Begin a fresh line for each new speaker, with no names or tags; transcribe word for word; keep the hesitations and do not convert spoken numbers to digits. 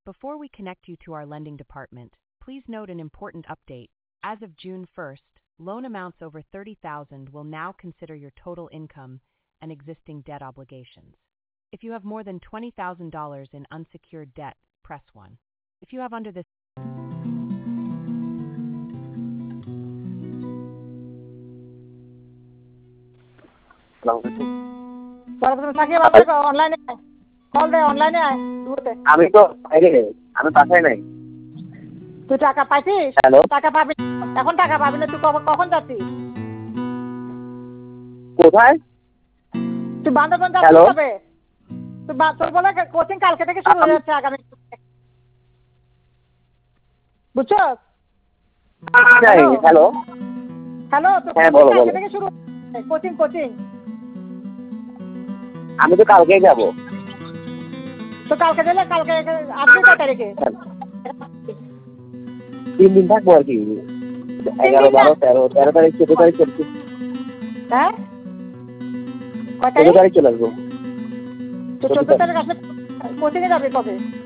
Before we connect you to our lending department, please note an important update. As of June first, loan amounts over thirty thousand dollars will now consider your total income and existing debt obligations. If you have more than twenty thousand dollars in unsecured debt, press one. If you have under this
অনলাইনে call দে অনলাইনে আয় দূরতে
আমি তো বাইরে আমি বাসায় নাই
তুই টাকা পাইছিস
হ্যালো
টাকা পাবি এখন টাকা পাবি না তুই কখন যাচ্ছিস
কোথায়
তুই বান্দরবান যাচ্ছিস কবে তুই তোর বলে কোচিং কালকে থেকে শুরু হয়ে যাচ্ছে আগামী বুঝছো
হ্যালো
হ্যালো
হ্যাঁ বলো বলো
থেকে শুরু কোচিং কোচিং
আমি তো কালকেই যাব
তো কালকে দিলে কালকে আসবি কত তারিখে
তিন দিন থাকবো আর কি এগারো বারো তেরো তেরো তারিখ চোদ্দ তারিখ চলছে
হ্যাঁ
চোদ্দ তারিখ চলে আসবো
তো চোদ্দ তারিখ আসলে কোচিংয়ে যাবে কবে